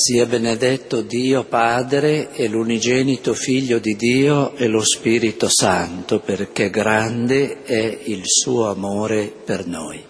Sia benedetto Dio Padre e l'unigenito Figlio di Dio e lo Spirito Santo, perché grande è il suo amore per noi.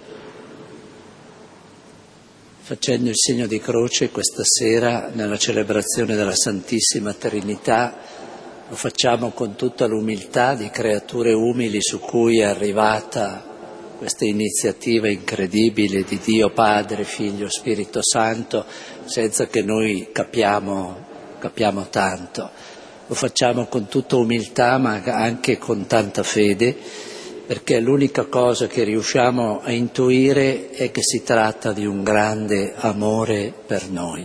Facendo il segno di croce questa sera nella celebrazione della Santissima Trinità, lo facciamo con tutta l'umiltà di creature umili su cui è arrivata questa iniziativa incredibile di Dio Padre, Figlio, Spirito Santo, senza che noi capiamo tanto. Lo facciamo con tutta umiltà, ma anche con tanta fede, perché l'unica cosa che riusciamo a intuire è che si tratta di un grande amore per noi.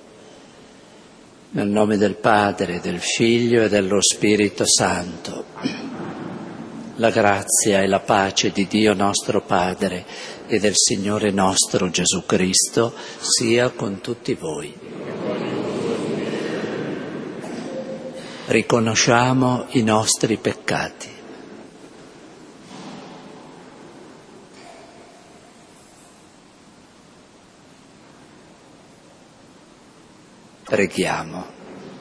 Nel nome del Padre, del Figlio e dello Spirito Santo. La grazia e la pace di Dio nostro Padre e del Signore nostro Gesù Cristo sia con tutti voi. Riconosciamo i nostri peccati. Preghiamo.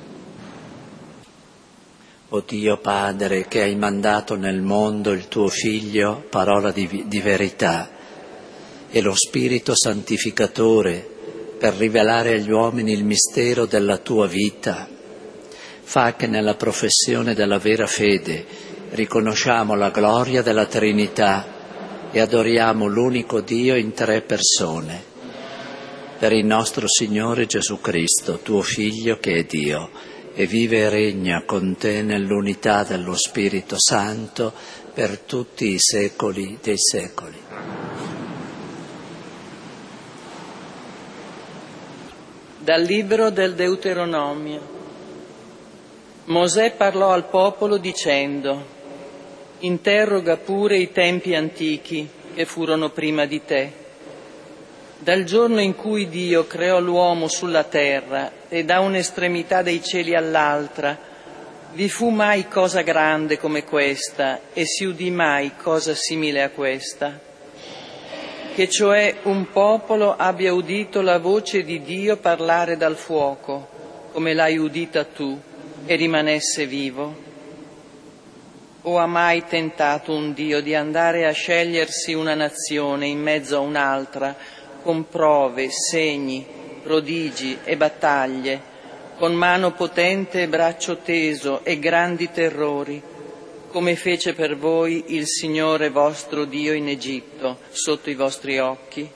O Dio Padre, che hai mandato nel mondo il tuo Figlio, parola di verità, e lo Spirito Santificatore per rivelare agli uomini il mistero della tua vita, fa che nella professione della vera fede riconosciamo la gloria della Trinità e adoriamo l'unico Dio in 3 persone, per il nostro Signore Gesù Cristo, tuo Figlio che è Dio, e vive e regna con te nell'unità dello Spirito Santo per tutti i secoli dei secoli. Dal libro del Deuteronomio. Mosè parlò al popolo dicendo: interroga pure i tempi antichi che furono prima di te. Dal giorno in cui Dio creò l'uomo sulla terra e da un'estremità dei cieli all'altra, vi fu mai cosa grande come questa e si udì mai cosa simile a questa? Che cioè un popolo abbia udito la voce di Dio parlare dal fuoco, come l'hai udita tu, e rimanesse vivo? O ha mai tentato un Dio di andare a scegliersi una nazione in mezzo a un'altra, con prove, segni, prodigi e battaglie, con mano potente e braccio teso e grandi terrori, come fece per voi il Signore vostro Dio in Egitto, sotto i vostri occhi?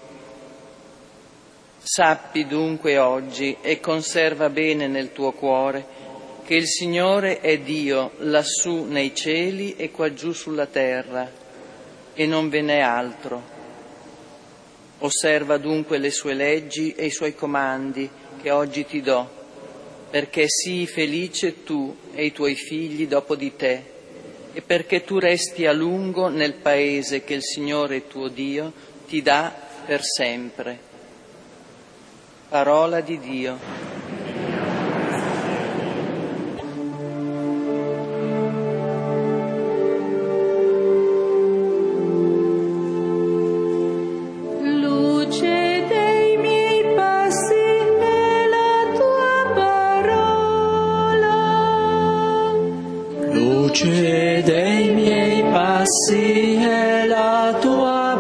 Sappi dunque oggi e conserva bene nel tuo cuore che il Signore è Dio lassù nei cieli e quaggiù sulla terra, e non ve n'è altro. Osserva dunque le sue leggi e i suoi comandi che oggi ti do, perché sii felice tu e i tuoi figli dopo di te, e perché tu resti a lungo nel paese che il Signore tuo Dio ti dà per sempre. Parola di Dio. Luce dei miei passi è la tua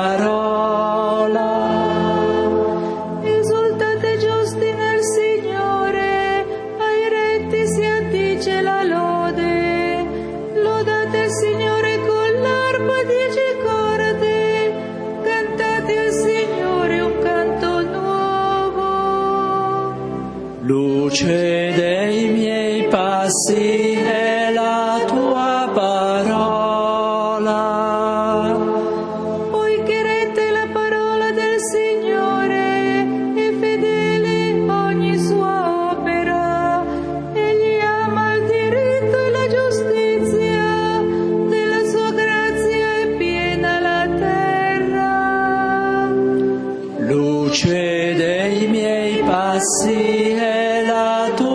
parola. Esultate giusti nel Signore, ai retti si addice la lode. Lodate il Signore con l'arpa 10 corde, cantate al Signore un canto nuovo. Luce dei miei passi è la tua parola. Poiché retta è la parola del Signore e fedele ogni sua opera, egli ama il diritto e la giustizia, della sua grazia è piena la terra. Luce dei miei passi è la tua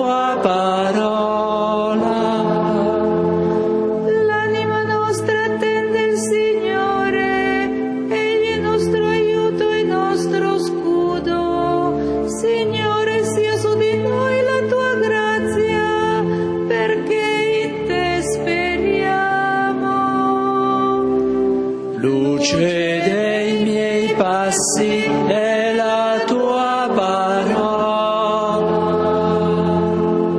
luce dei miei passi è la tua parola.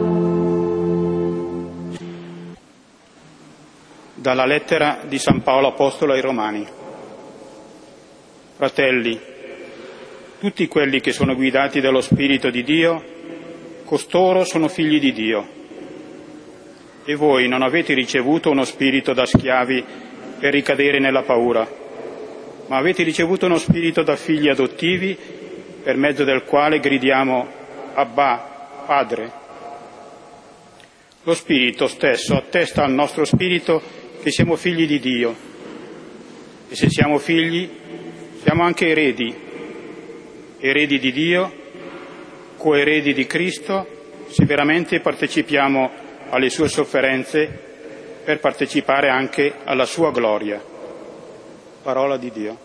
Dalla lettera di San Paolo Apostolo ai Romani. Fratelli, tutti quelli che sono guidati dallo Spirito di Dio, costoro sono figli di Dio. E voi non avete ricevuto uno spirito da schiavi per ricadere nella paura, ma avete ricevuto uno spirito da figli adottivi, per mezzo del quale gridiamo Abbà, Padre. Lo Spirito stesso attesta al nostro spirito che siamo figli di Dio. E se siamo figli, siamo anche eredi di Dio, coeredi di Cristo, se veramente partecipiamo alle sue sofferenze per partecipare anche alla sua gloria. Parola di Dio.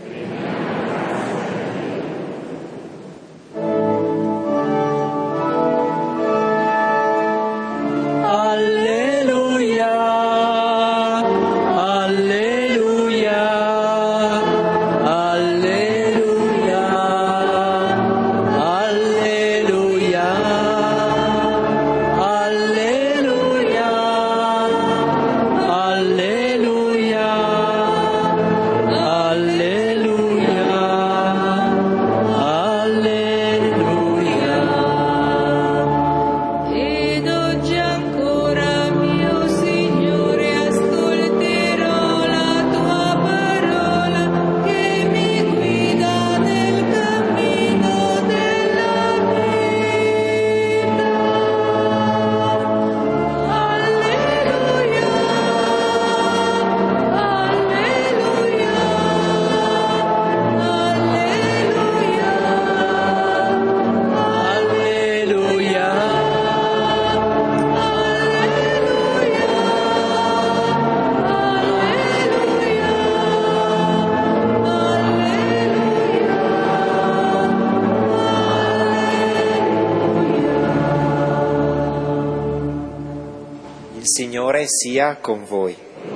Il Signore sia con voi.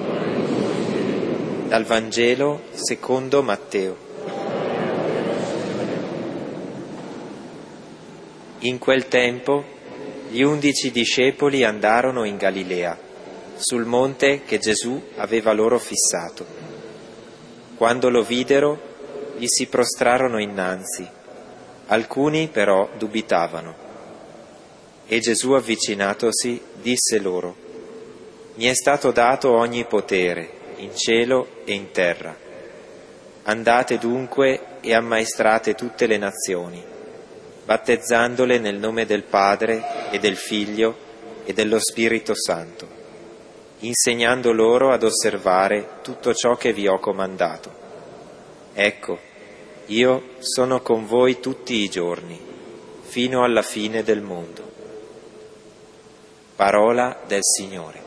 Dal Vangelo secondo Matteo. In quel tempo gli 11 discepoli andarono in Galilea, sul monte che Gesù aveva loro fissato. Quando lo videro, gli si prostrarono innanzi. Alcuni però dubitavano. E Gesù, avvicinatosi, disse loro: Mi è stato dato ogni potere, in cielo e in terra. Andate dunque e ammaestrate tutte le nazioni, battezzandole nel nome del Padre e del Figlio e dello Spirito Santo, insegnando loro ad osservare tutto ciò che vi ho comandato. Ecco, io sono con voi tutti i giorni, fino alla fine del mondo. Parola del Signore.